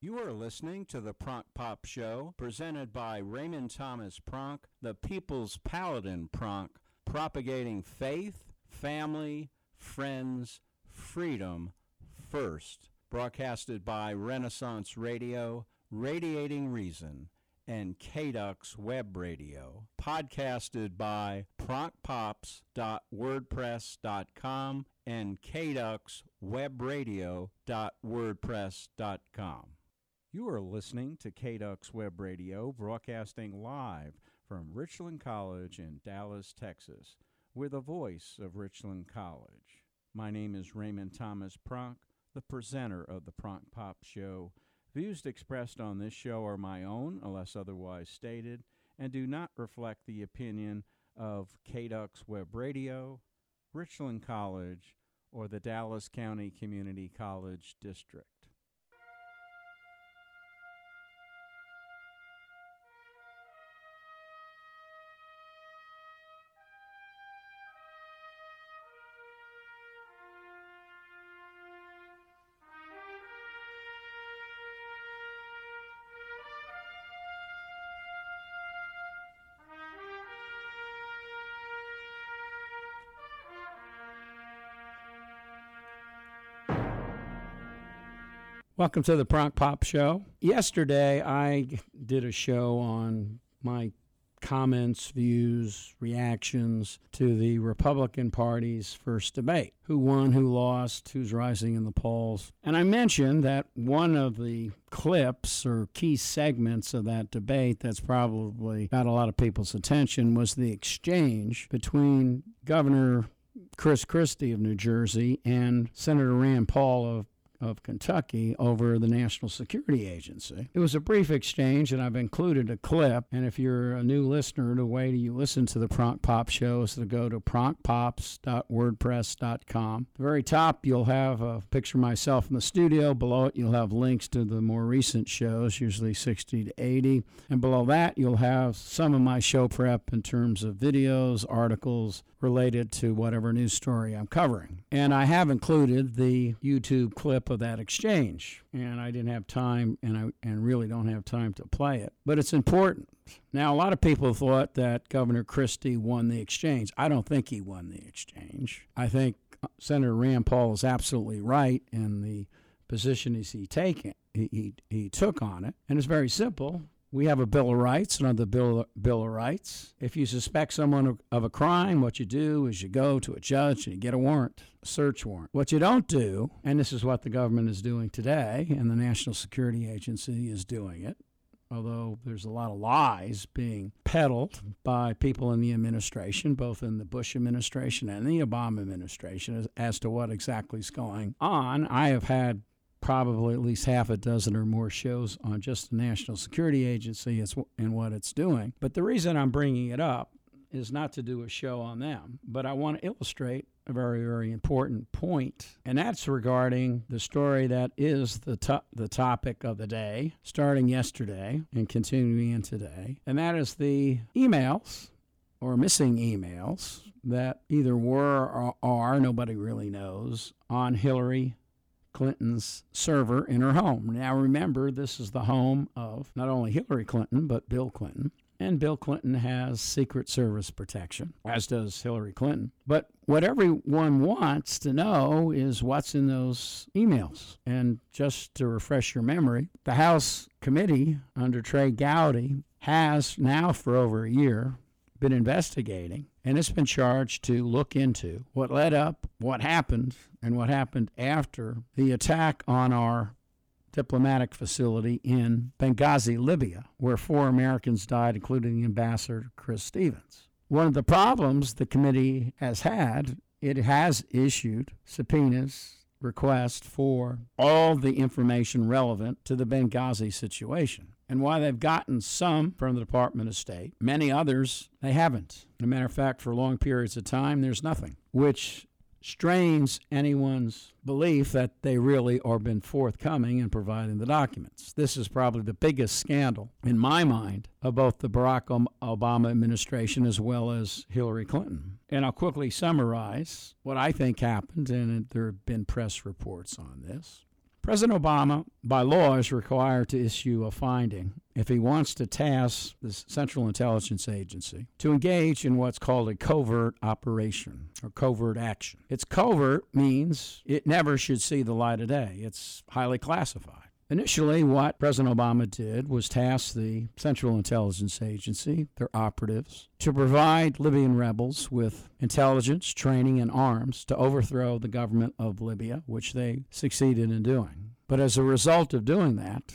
You are listening to the Pronk Pop Show, presented by Raymond Thomas Pronk, the People's Paladin Pronk, propagating faith, family, friends, freedom first. Broadcasted by Renaissance Radio, Radiating Reason, and KDUX Web Radio. Podcasted by pronkpops.wordpress.com and kduxwebradio.wordpress.com. You are listening to KDUX Web Radio, broadcasting live from Richland College in Dallas, Texas. We're the voice of Richland College. My name is Raymond Thomas Pronk, the presenter of the Pronk Pop Show. Views expressed on this show are my own, unless otherwise stated, and do not reflect the opinion of KDUX Web Radio, Richland College, or the Dallas County Community College District. Welcome to the Pronk Pop Show. Yesterday, I did a show on my comments, views, reactions to the Republican Party's first debate. Who won, who lost, who's rising in the polls. And I mentioned that one of the clips or key segments of that debate that's probably got a lot of people's attention was the exchange between Governor Chris Christie of New Jersey and Senator Rand Paul of Kentucky over the National Security Agency. It was a brief exchange, and I've included a clip. And if you're a new listener, the way you listen to the Pronk Pop Show is to go to pronkpops.wordpress.com. At the very top, you'll have a picture of myself in the studio. Below it, you'll have links to the more recent shows, usually 60 to 80. And below that, you'll have some of my show prep in terms of videos, articles related to whatever news story I'm covering. And I have included the YouTube clip of that exchange, and I didn't have time, and really don't have time to play it, but it's important. Now, a lot of people thought that Governor Christie won the exchange. I don't think he won the exchange. I think Senator Rand Paul is absolutely right in the position he took on it, and it's very simple. We have a Bill of Rights, and under the Bill of Rights, if you suspect someone of a crime, what you do is you go to a judge and you get a warrant, a search warrant. What you don't do, and this is what the government is doing today, and the National Security Agency is doing it, although there's a lot of lies being peddled by people in the administration, both in the Bush administration and the Obama administration, as to what exactly is going on. I have had probably at least half a dozen or more shows on just the National Security Agency and what it's doing. But the reason I'm bringing it up is not to do a show on them, but I want to illustrate a very, very important point, and that's regarding the story that is the topic of the day, starting yesterday and continuing in today, and that is the emails or missing emails that either were or are, nobody really knows, on Hillary Clinton's server in her home. Now remember, this is the home of not only Hillary Clinton, but Bill Clinton. And Bill Clinton has Secret Service protection, as does Hillary Clinton. But what everyone wants to know is what's in those emails. And just to refresh your memory, the House committee under Trey Gowdy has now for over a year been investigating, and it's been charged to look into what led up, what happened, and what happened after the attack on our diplomatic facility in Benghazi, Libya, where 4 Americans died, including the ambassador, Chris Stevens. One of the problems the committee has had, it has issued subpoenas, requests for all the information relevant to the Benghazi situation. And while they've gotten some from the Department of State, many others they haven't. As a matter of fact, for long periods of time, there's nothing, which strains anyone's belief that they really are been forthcoming in providing the documents. This is probably the biggest scandal, in my mind, of both the Barack Obama administration as well as Hillary Clinton. And I'll quickly summarize what I think happened, and there have been press reports on this. President Obama, by law, is required to issue a finding if he wants to task the Central Intelligence Agency to engage in what's called a covert operation or covert action. It's covert means it never should see the light of day. It's highly classified. Initially, what President Obama did was task the Central Intelligence Agency, their operatives, to provide Libyan rebels with intelligence, training, and arms to overthrow the government of Libya, which they succeeded in doing. But as a result of doing that,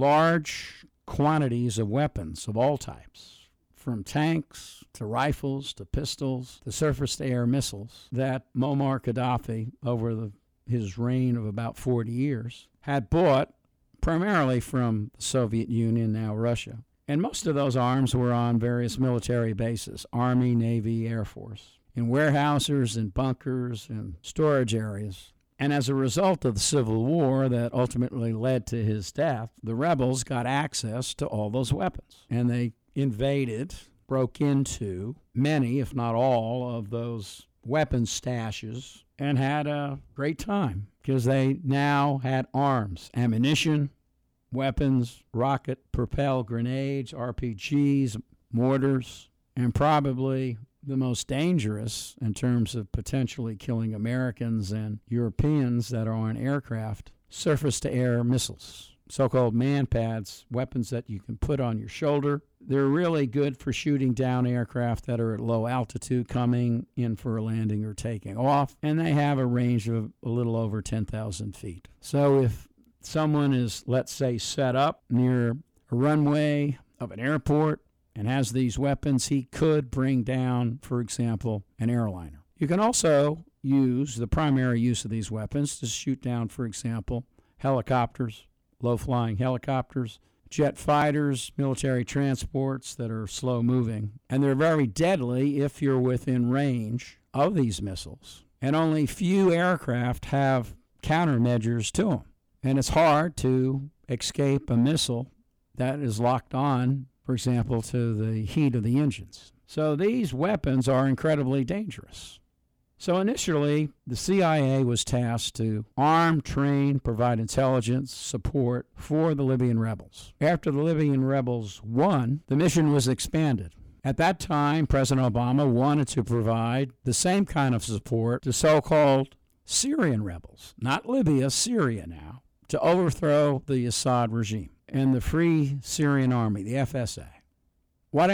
large quantities of weapons of all types, from tanks to rifles to pistols to surface-to-air missiles, that Muammar Gaddafi, over his reign of about 40 years, had bought primarily from the Soviet Union, now Russia. And most of those arms were on various military bases, Army, Navy, Air Force, in warehouses and bunkers and storage areas. And as a result of the civil war that ultimately led to his death, the rebels got access to all those weapons. And they invaded, broke into many, if not all, of those weapons stashes and had a great time because they now had arms, ammunition, weapons, rocket-propelled grenades, RPGs, mortars, and probably the most dangerous in terms of potentially killing Americans and Europeans that are on aircraft, surface-to-air missiles, so-called man-pads, weapons that you can put on your shoulder. They're really good for shooting down aircraft that are at low altitude coming in for a landing or taking off, and they have a range of a little over 10,000 feet. So if someone is, let's say, set up near a runway of an airport and has these weapons, he could bring down, for example, an airliner. You can also use the primary use of these weapons to shoot down, for example, helicopters, low-flying helicopters, jet fighters, military transports that are slow-moving. And they're very deadly if you're within range of these missiles. And only few aircraft have countermeasures to them. And it's hard to escape a missile that is locked on, for example, to the heat of the engines. So these weapons are incredibly dangerous. So initially, the CIA was tasked to arm, train, provide intelligence support for the Libyan rebels. After the Libyan rebels won, the mission was expanded. At that time, President Obama wanted to provide the same kind of support to so-called Syrian rebels, not Libya, Syria now, to overthrow the Assad regime and the Free Syrian Army, the FSA. What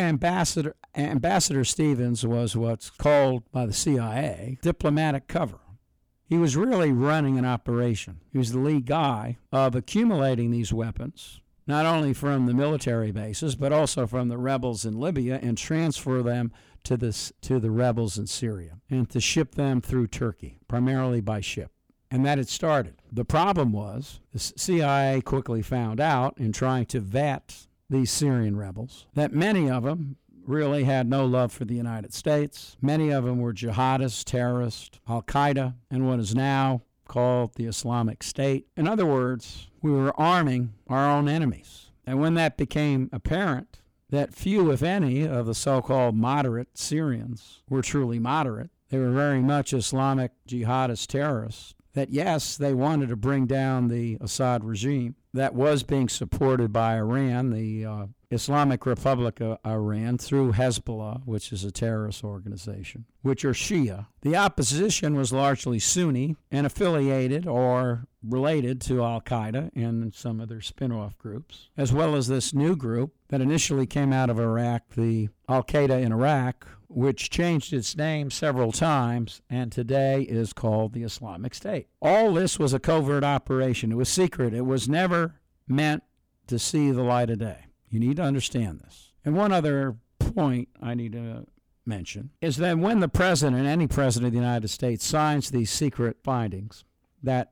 Ambassador Stevens was what's called by the CIA diplomatic cover. He was really running an operation. He was the lead guy of accumulating these weapons, not only from the military bases, but also from the rebels in Libya, and transfer them to the rebels in Syria, and to ship them through Turkey, primarily by ship. And that had started. The problem was the CIA quickly found out in trying to vet these Syrian rebels that many of them really had no love for the United States. Many of them were jihadists, terrorists, Al-Qaeda, and what is now called the Islamic State. In other words, we were arming our own enemies. And when that became apparent, that few, if any, of the so-called moderate Syrians were truly moderate, they were very much Islamic jihadist terrorists, that yes, they wanted to bring down the Assad regime that was being supported by Iran, the Islamic Republic of Iran, through Hezbollah, which is a terrorist organization, which are Shia. The opposition was largely Sunni and affiliated or related to Al-Qaeda and some of their spin-off groups, as well as this new group that initially came out of Iraq, the Al-Qaeda in Iraq, which changed its name several times and today is called the Islamic State. All this was a covert operation. It was secret. It was never meant to see the light of day. You need to understand this. And one other point I need to mention is that when the president, any president of the United States, signs these secret findings that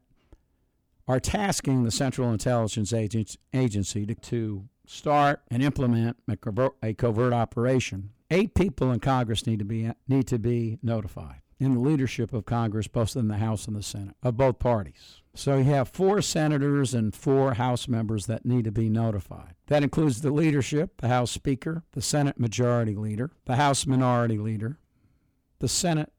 are tasking the Central Intelligence Agency to start and implement a covert operation, 8 people in Congress need to be notified, in the leadership of Congress, both in the House and the Senate, of both parties. So you have 4 senators and 4 House members that need to be notified. That includes the leadership, the House Speaker, the Senate Majority Leader, the House Minority Leader, the Senate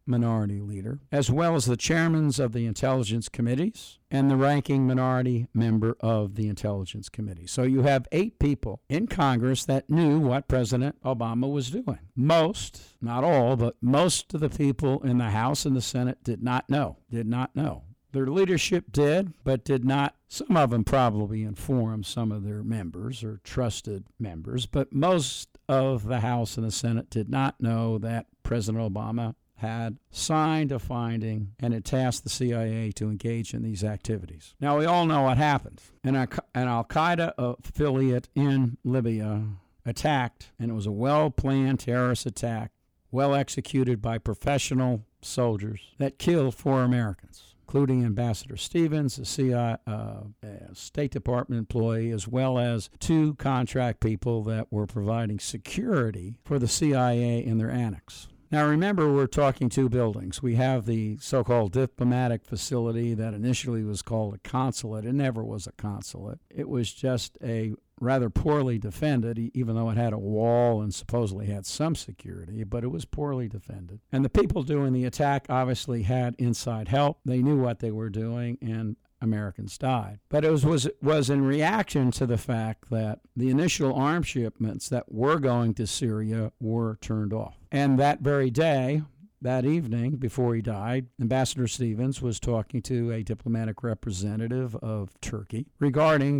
minority leader, as well as the chairmen of the intelligence committees and the ranking minority member of the intelligence committee. So you have 8 people in Congress that knew what President Obama was doing. Most, not all, but most of the people in the House and the Senate did not know. Their leadership did, but did not. Some of them probably informed some of their members or trusted members, but most of the House and the Senate did not know that President Obama had signed a finding and had tasked the CIA to engage in these activities. Now, we all know what happened. An al-Qaeda affiliate in Libya attacked, and it was a well-planned terrorist attack, well executed by professional soldiers that killed 4 Americans, including Ambassador Stevens, a CIA, State Department employee, as well as 2 contract people that were providing security for the CIA in their annex. Now, remember, we're talking 2 buildings. We have the so-called diplomatic facility that initially was called a consulate. It never was a consulate. It was just a rather poorly defended, even though it had a wall and supposedly had some security, but it was poorly defended. And the people doing the attack obviously had inside help. They knew what they were doing, and Americans died. But it was in reaction to the fact that the initial arms shipments that were going to Syria were turned off. And that very day, that evening, before he died, Ambassador Stevens was talking to a diplomatic representative of Turkey regarding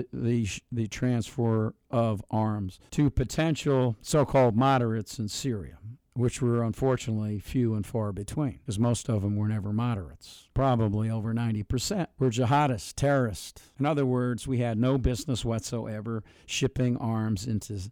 the transfer of arms to potential so-called moderates in Syria, which were unfortunately few and far between, because most of them were never moderates. Probably over 90% were jihadists, terrorists. In other words, we had no business whatsoever shipping arms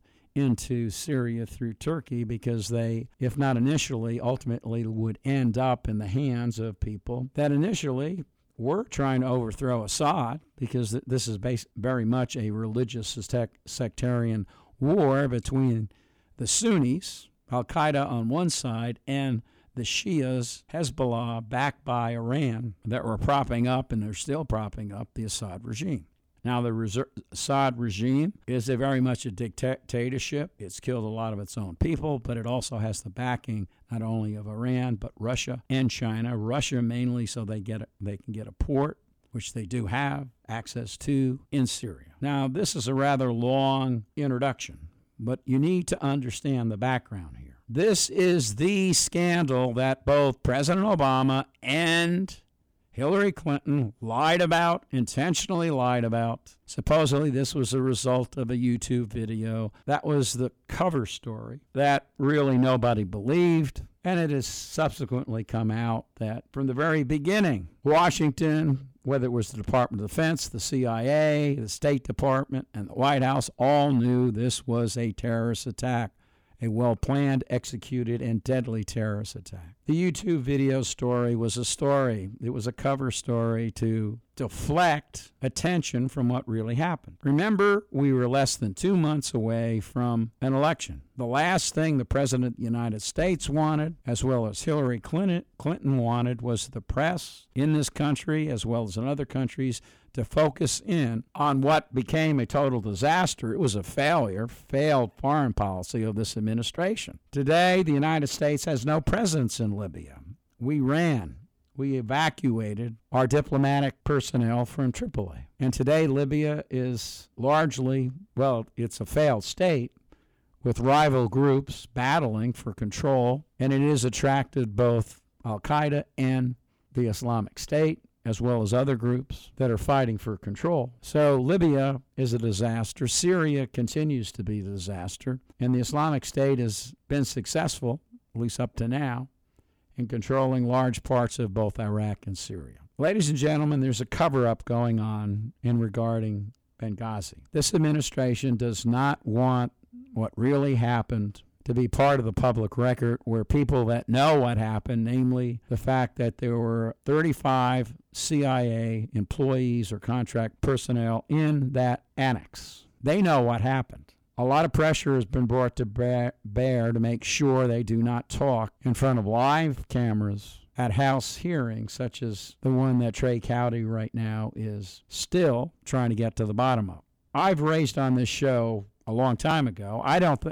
into Syria through Turkey, because they, if not initially, ultimately would end up in the hands of people that initially were trying to overthrow Assad, because this is very much a religious sectarian war between the Sunnis, Al-Qaeda on one side, and the Shias, Hezbollah, backed by Iran, that were propping up, and they're still propping up, the Assad regime. Now, the Assad regime is very much a dictatorship. It's killed a lot of its own people, but it also has the backing not only of Iran, but Russia and China. Russia mainly so they can get a port, which they do have access to, in Syria. Now, this is a rather long introduction, but you need to understand the background here. This is the scandal that both President Obama and Hillary Clinton intentionally lied about. Supposedly, this was a result of a YouTube video. That was the cover story that really nobody believed. And it has subsequently come out that from the very beginning, Washington, whether it was the Department of Defense, the CIA, the State Department, and the White House, all knew this was a terrorist attack. A well-planned, executed, and deadly terrorist attack. The YouTube video story was a story. It was a cover story to deflect attention from what really happened. Remember, we were less than 2 months away from an election. The last thing the President of the United States wanted, as well as Hillary Clinton wanted, was the press in this country, as well as in other countries, to focus in on what became a total disaster. It was a failed foreign policy of this administration. Today, the United States has no presence in Libya. We evacuated our diplomatic personnel from Tripoli. And today, Libya is largely, it's a failed state with rival groups battling for control, and it has attracted both Al-Qaeda and the Islamic State, as well as other groups that are fighting for control. So Libya is a disaster. Syria continues to be a disaster. And the Islamic State has been successful, at least up to now, in controlling large parts of both Iraq and Syria. Ladies and gentlemen, there's a cover-up going on regarding Benghazi. This administration does not want what really happened to be part of the public record, where people that know what happened, namely the fact that there were 35 CIA employees or contract personnel in that annex. They know what happened. A lot of pressure has been brought to bear to make sure they do not talk in front of live cameras at House hearings, such as the one that Trey Gowdy right now is still trying to get to the bottom of. I've raised on this show a long time ago.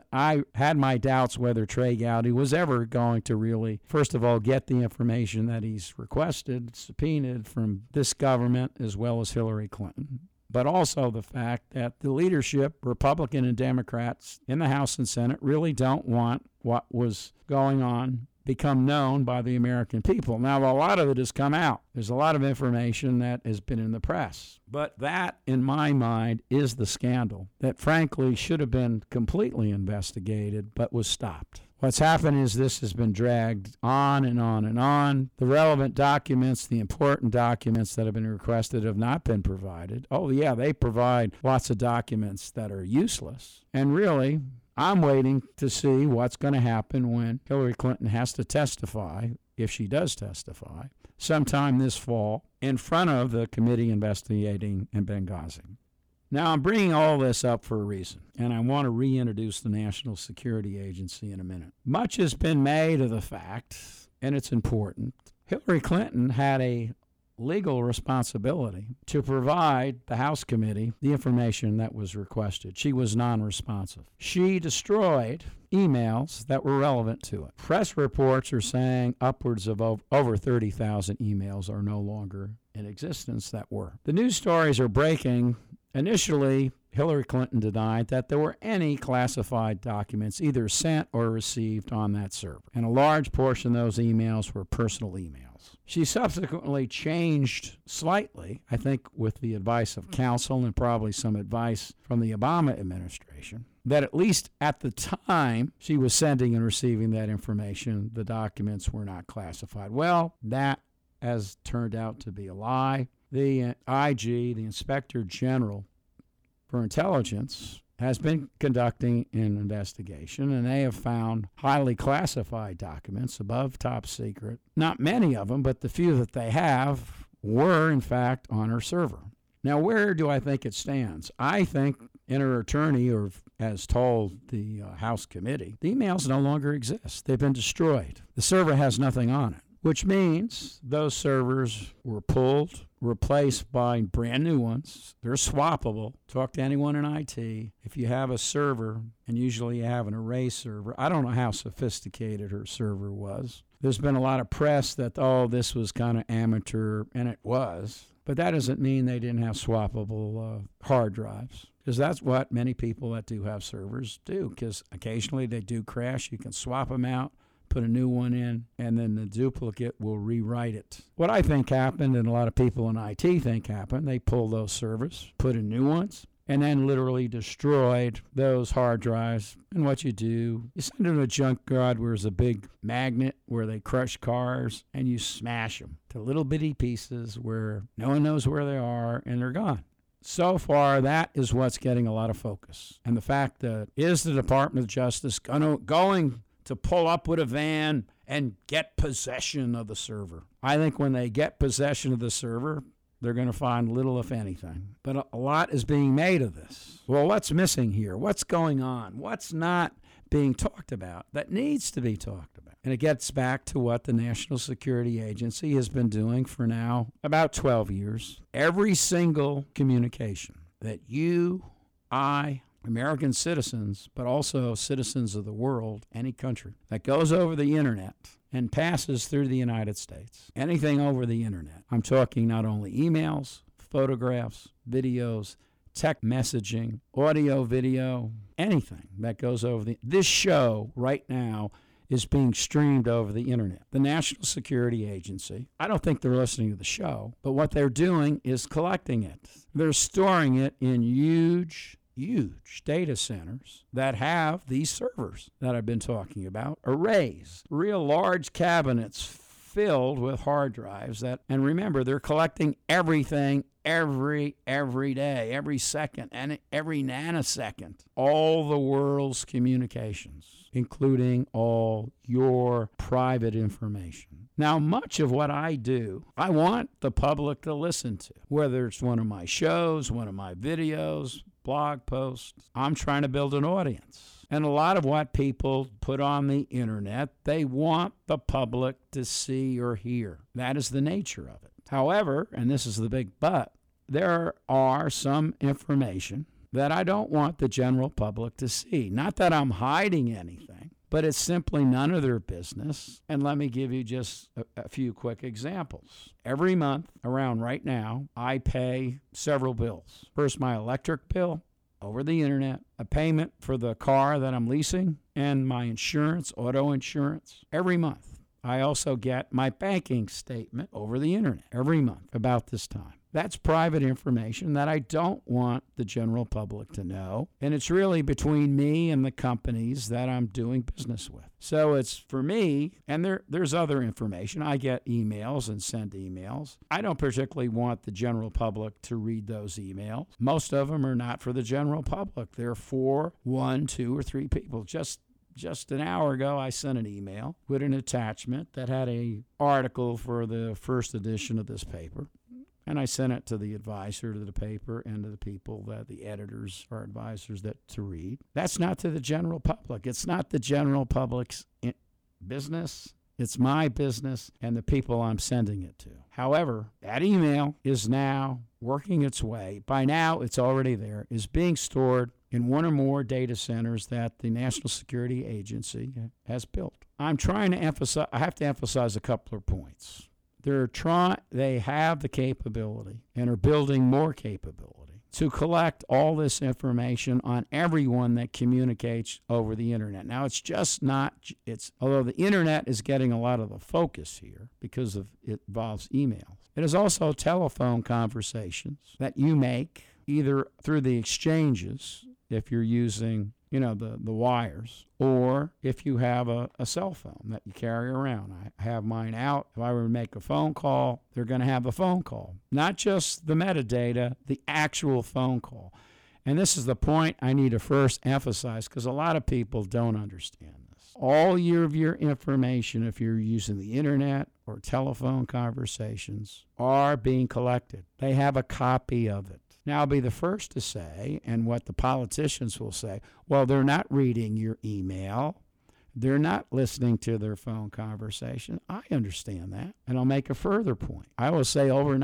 I had my doubts whether Trey Gowdy was ever going to really, first of all, get the information that he's requested, subpoenaed from this government as well as Hillary Clinton. But also the fact that the leadership, Republican and Democrats in the House and Senate, really don't want what was going on become known by the American people. Now, a lot of it has come out. There's a lot of information that has been in the press. But that, in my mind, is the scandal that, frankly, should have been completely investigated but was stopped. What's happened is this has been dragged on and on and on. The relevant documents, the important documents that have been requested have not been provided. Oh, yeah, they provide lots of documents that are useless. And really, I'm waiting to see what's going to happen when Hillary Clinton has to testify, if she does testify, sometime this fall in front of the committee investigating in Benghazi. Now, I'm bringing all this up for a reason, and I want to reintroduce the National Security Agency in a minute. Much has been made of the fact, and it's important, Hillary Clinton had a legal responsibility to provide the House committee the information that was requested. She was non-responsive. She destroyed emails that were relevant to it. Press reports are saying upwards of over 30,000 emails are no longer in existence that were. The news stories are breaking. Initially, Hillary Clinton denied that there were any classified documents either sent or received on that server, and a large portion of those emails were personal emails. She subsequently changed slightly, I think with the advice of counsel and probably some advice from the Obama administration, that at least at the time she was sending and receiving that information, the documents were not classified. Well, that has turned out to be a lie. The IG, the Inspector General for Intelligence, has been conducting an investigation, and they have found highly classified documents above top secret. Not many of them, but the few that they have were, in fact, on her server. Now, where do I think it stands? I think, and her attorney has told the House committee, the emails no longer exist. They've been destroyed. The server has nothing on it, which means those servers were pulled, replaced by brand new ones. They're swappable. Talk to anyone in IT. If you have a server, and usually you have an array server, I don't know how sophisticated her server was. There's been a lot of press that, this was kind of amateur, and it was. But that doesn't mean they didn't have swappable hard drives, because that's what many people that do have servers do, because occasionally they do crash. You can swap them out, put a new one in, and then the duplicate will rewrite it. What I think happened, and a lot of people in IT think happened, they pulled those servers, put in new ones, and then literally destroyed those hard drives. And what you do, you send them to a junkyard where there's a big magnet where they crush cars, and you smash them to little bitty pieces where no one knows where they are, and they're gone. So far, that is what's getting a lot of focus. And the fact that is the Department of Justice going to pull up with a van and get possession of the server? I think when they get possession of the server, they're going to find little, if anything. But a lot is being made of this. Well, what's missing here? What's going on? What's not being talked about that needs to be talked about? And it gets back to what the National Security Agency has been doing for now about 12 years. Every single communication that you, I, American citizens, but also citizens of the world, any country, that goes over the internet and passes through the United States, anything over the internet. I'm talking not only emails, photographs, videos, text messaging, audio, video, anything that goes over this show right now is being streamed over the internet. The National Security Agency, I don't think they're listening to the show, but what they're doing is collecting it. They're storing it in huge data centers that have these servers that I've been talking about, arrays, real large cabinets filled with hard drives and remember, they're collecting everything every day, every second, and every nanosecond, all the world's communications, including all your private information. Now, much of what I do, I want the public to listen to, whether it's one of my shows, one of my videos, blog posts. I'm trying to build an audience. And a lot of what people put on the internet, they want the public to see or hear. That is the nature of it. However, and this is the big but, there are some information that I don't want the general public to see. Not that I'm hiding anything, but it's simply none of their business. And let me give you just a few quick examples. Every month, around right now, I pay several bills. First, my electric bill over the internet, a payment for the car that I'm leasing, and my insurance, auto insurance, every month. I also get my banking statement over the internet every month about this time. That's private information that I don't want the general public to know. And it's really between me and the companies that I'm doing business with. So it's for me, and there's other information. I get emails and send emails. I don't particularly want the general public to read those emails. Most of them are not for the general public. They're for 1, 2, or 3 people. Just an hour ago, I sent an email with an attachment that had an article for the first edition of this paper. And I sent it to the advisor to the paper and to the people, that the editors or advisors, that to read. That's not to the general public. It's not the general public's business. It's my business and the people I'm sending it to. However, that email is now working its way. By now, it's already there, is being stored in one or more data centers that the National Security Agency has built. I have to emphasize a couple of points. They have the capability and are building more capability to collect all this information on everyone that communicates over the internet. Now, it's just not, although the internet is getting a lot of the focus here because it involves emails, it is also telephone conversations that you make either through the exchanges, if you're using the wires, or if you have a cell phone that you carry around. I have mine out. If I were to make a phone call, they're going to have a phone call. Not just the metadata, the actual phone call. And this is the point I need to first emphasize, because a lot of people don't understand this. All of your information, if you're using the internet or telephone conversations, are being collected. They have a copy of it. Now, I'll be the first to say, and what the politicians will say, well, they're not reading your email. They're not listening to their phone conversation. I understand that. And I'll make a further point. I will say over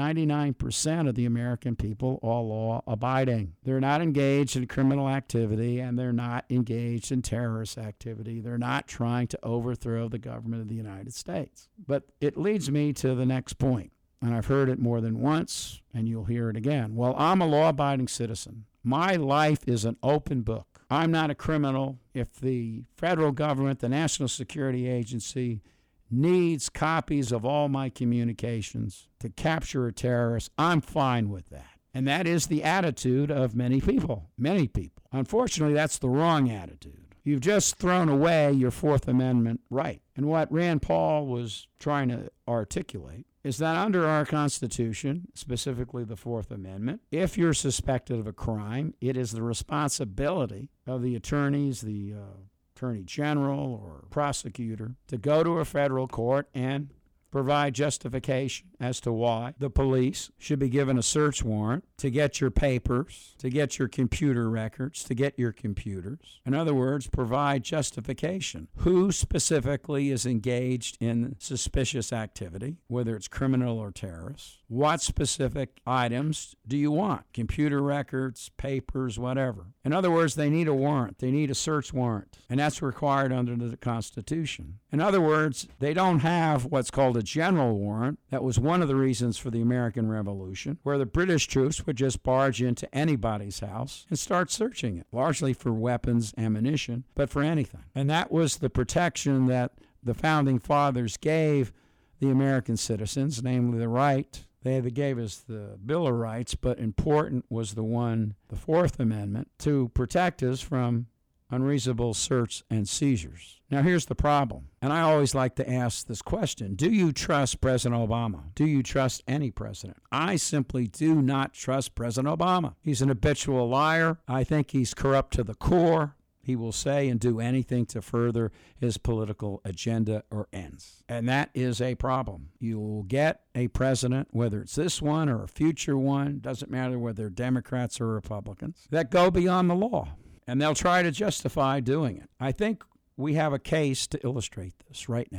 99% of the American people are law-abiding. They're not engaged in criminal activity, and they're not engaged in terrorist activity. They're not trying to overthrow the government of the United States. But it leads me to the next point. And I've heard it more than once, and you'll hear it again. Well, I'm a law-abiding citizen. My life is an open book. I'm not a criminal. If the federal government, the National Security Agency, needs copies of all my communications to capture a terrorist, I'm fine with that. And that is the attitude of many people. Many people. Unfortunately, that's the wrong attitude. You've just thrown away your Fourth Amendment right. And what Rand Paul was trying to articulate is that under our Constitution, specifically the Fourth Amendment, if you're suspected of a crime, it is the responsibility of the attorneys, the attorney general or prosecutor, to go to a federal court and provide justification as to why the police should be given a search warrant to get your papers, to get your computer records, to get your computers. In other words, provide justification. Who specifically is engaged in suspicious activity, whether it's criminal or terrorist? What specific items do you want? Computer records, papers, whatever. In other words, they need a warrant. They need a search warrant, and that's required under the Constitution. In other words, they don't have what's called a general warrant. That was one of the reasons for the American Revolution, where the British troops would just barge into anybody's house and start searching it, largely for weapons, ammunition, but for anything. And that was the protection that the Founding Fathers gave the American citizens, namely the right. They gave us the Bill of Rights, but important was the Fourth Amendment, to protect us from unreasonable search and seizures. Now, here's the problem, and I always like to ask this question. Do you trust President Obama? Do you trust any president? I simply do not trust President Obama. He's an habitual liar. I think he's corrupt to the core. He will say and do anything to further his political agenda or ends. And that is a problem. You will get a president, whether it's this one or a future one, doesn't matter whether they're Democrats or Republicans, that go beyond the law. And they'll try to justify doing it. I think we have a case to illustrate this right now.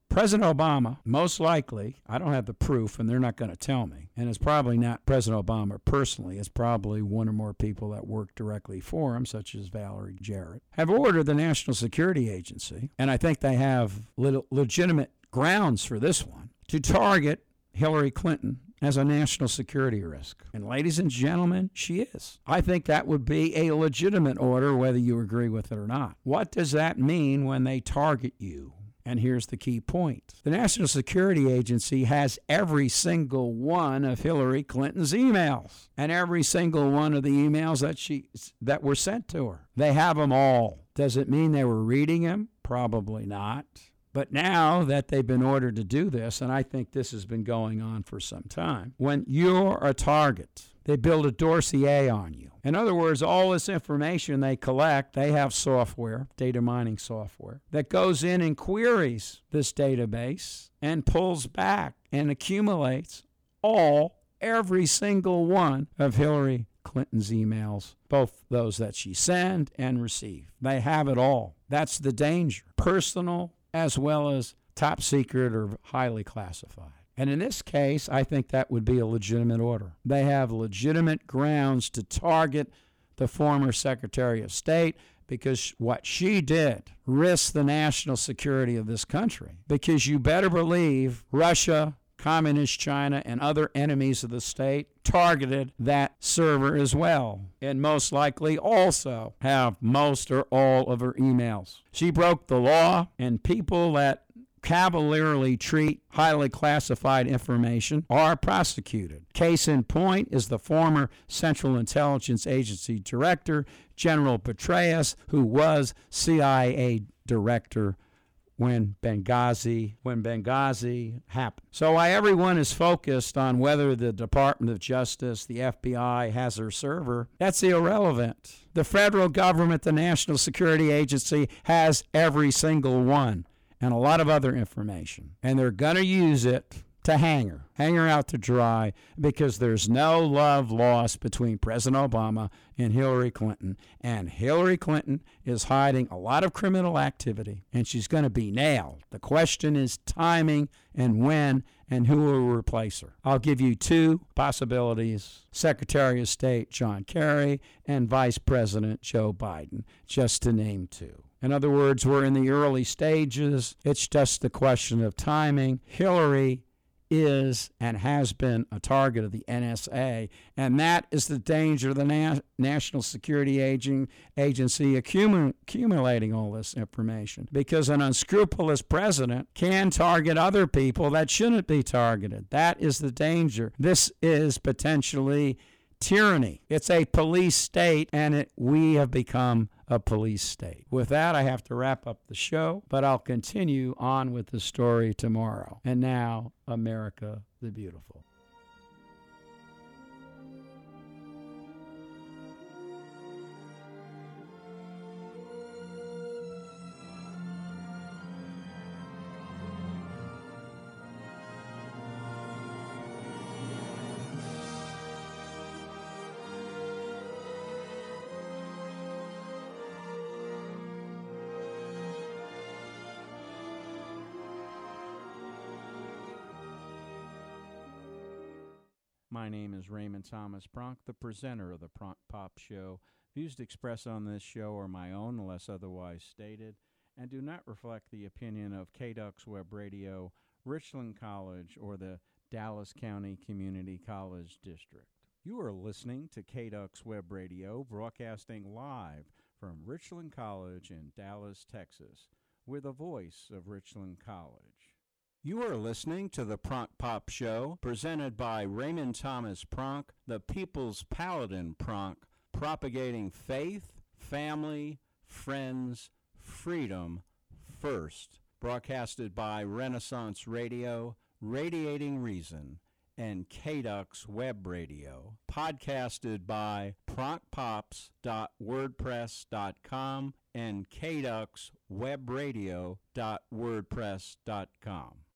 President Obama, most likely, I don't have the proof and they're not going to tell me, and it's probably not President Obama personally, it's probably one or more people that work directly for him, such as Valerie Jarrett, have ordered the National Security Agency, and I think they have legitimate grounds for this one, to target Hillary Clinton as a national security risk. And ladies and gentlemen, she is. I think that would be a legitimate order, whether you agree with it or not. What does that mean when they target you? And here's the key point. The National Security Agency has every single one of Hillary Clinton's emails and every single one of the emails that were sent to her. They have them all. Does it mean they were reading them? Probably not. But now that they've been ordered to do this, and I think this has been going on for some time, when you're a target, they build a dossier on you. In other words, all this information they collect, they have software, data mining software, that goes in and queries this database and pulls back and accumulates every single one of Hillary Clinton's emails, both those that she sent and received. They have it all. That's the danger. Personal as well as top secret or highly classified. And in this case, I think that would be a legitimate order. They have legitimate grounds to target the former Secretary of State because what she did risked the national security of this country. Because you better believe Russia, Communist China, and other enemies of the state targeted that server as well, and most likely also have most or all of her emails. She broke the law, and people that cavalierly treat highly classified information are prosecuted. Case in point is the former Central Intelligence Agency Director, General Petraeus, who was CIA Director when Benghazi happened. So while everyone is focused on whether the Department of Justice, the FBI, has her server, that's irrelevant. The federal government, the National Security Agency, has every single one and a lot of other information. And they're going to use it to hang her out to dry, because there's no love lost between President Obama and Hillary Clinton. And Hillary Clinton is hiding a lot of criminal activity, and she's going to be nailed. The question is timing and when and who will replace her. I'll give you two possibilities: Secretary of State John Kerry and Vice President Joe Biden, just to name two. In other words, we're in the early stages. It's just a question of timing. Hillary is and has been a target of the NSA, and that is the danger of the National Security Agency accumulating all this information, because an unscrupulous president can target other people that shouldn't be targeted. That is the danger. This is potentially tyranny. It's a police state, and we have become a police state. With that, I have to wrap up the show, but I'll continue on with the story tomorrow. And now, America the Beautiful. My name is Raymond Thomas Pronk, the presenter of the Pronk Pop Show. Views expressed on this show are my own unless otherwise stated, and do not reflect the opinion of KDUX Web Radio, Richland College, or the Dallas County Community College District. You are listening to KDUX Web Radio, broadcasting live from Richland College in Dallas, Texas. We're the voice of Richland College. You are listening to the Pronk Pop Show, presented by Raymond Thomas Pronk, the People's Paladin Pronk, propagating faith, family, friends, freedom first. Broadcasted by Renaissance Radio, Radiating Reason, and KDUX Web Radio. Podcasted by pronkpops.wordpress.com and kduxwebradio.wordpress.com.